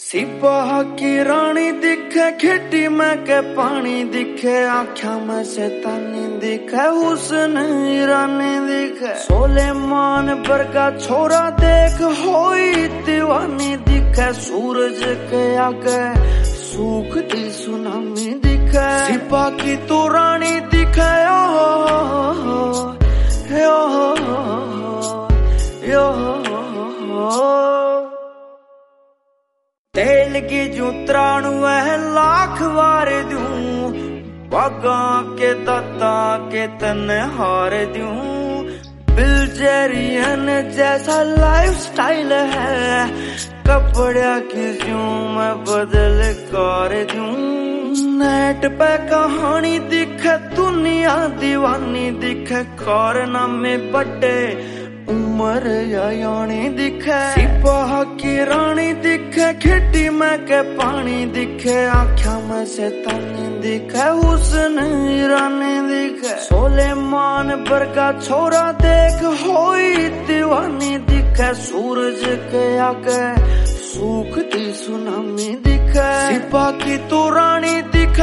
सिपाह की रानी दिखे, खिटी में के पानी दिखे, आँखा में शैतानी दिखे, हुस्न ईरानी दिखे, सोलेमान वर्गा छोरा देख होई दीवानी दिखे, सूरज के आगे सूखती सुनामी दिखे, सिपाह की तो रानी दिखे, तेल की जू त्राणु है लाख वार दूं, बागा के दाता के तन हार दूं, बिल्जेरियन जैसा लाइफ स्टाइल है, कपड़ा की जू मैं बदल कर दूं, नेट पे कहानी दिखे, दुनिया दीवानी दिखे, कारनामे बड़े उमर यानी दिखे, सिपाह की रानी दिखे, खिटी में के पानी दिखे, आँखा में शैतानी दिखे, हुस्न ईरानी दिखे, सोलेमान वर्गा छोरा देख होई दीवानी दिखे, सूरज के आगे सूखती सुनामी दिखे, सिपाह की तो रानी दिखे,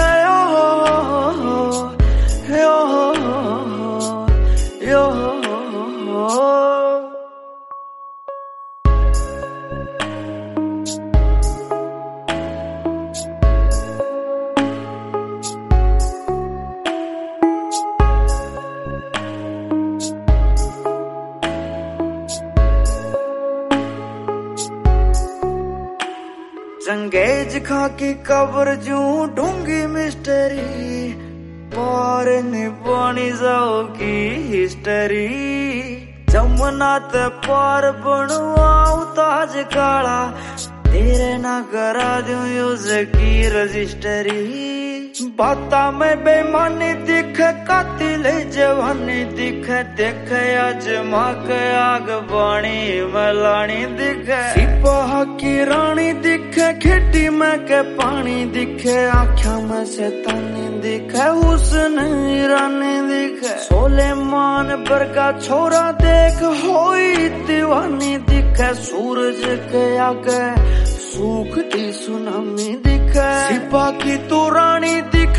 चंगेज खा की कब्र जू ढूंगी मिस्टरी, पार निभानी जाओ की हिस्टरी, जमुना ते पार बनवाऊं ताज काला, तेरे ना करा दूं यूज की रजिस्टरी, बाता में बेमानी दिखे, कातिल जवानी दिखे, देखे अजमा के आग बाणी मलानी दिखे, सिपाह की रानी दिखे, खिटी में के पानी दिखे, आँखा में शैतानी दिखे, हुस्न ईरानी दिखे, सोलेमान वर्गा छोरा देख होई दीवानी दिखे, सूरज के आगे सूखती सुनामी दिखे, सिपाह की तो रानी दिखे,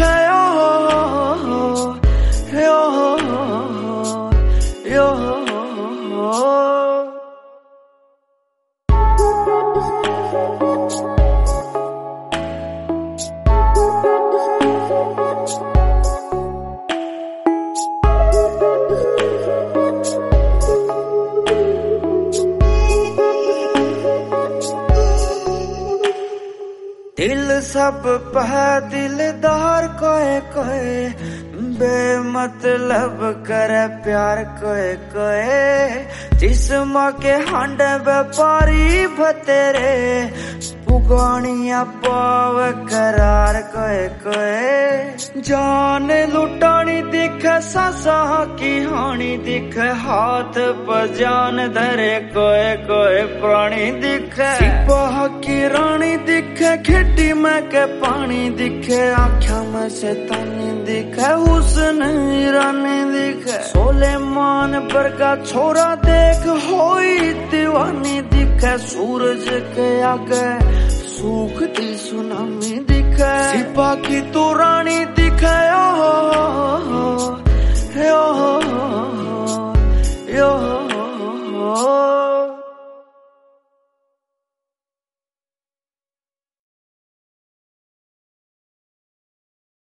दिल सब पह दिलदार कोए कोए, बेमतलब करे प्यार कोए कोए, जिस्म के हांडे व्यापारी भतेरे, पुगानिया पाव करार कोए कोए, जान लुटानी दिखे, सासा की हानि दिखे, हाथ पर जान धरे कोए कोए प्राणी दिखे, सिपाह की रानी दिखे, खिटी में के पानी दिखे, आँखा में शैतानी दिखे, हुस्न ईरानी दिखे, सोलेमान वर्गा छोरा देख होई दीवानी दिखे, सूरज के आगे सूखती सुनामी दिखे, सिपाह की तो रानी दिखे,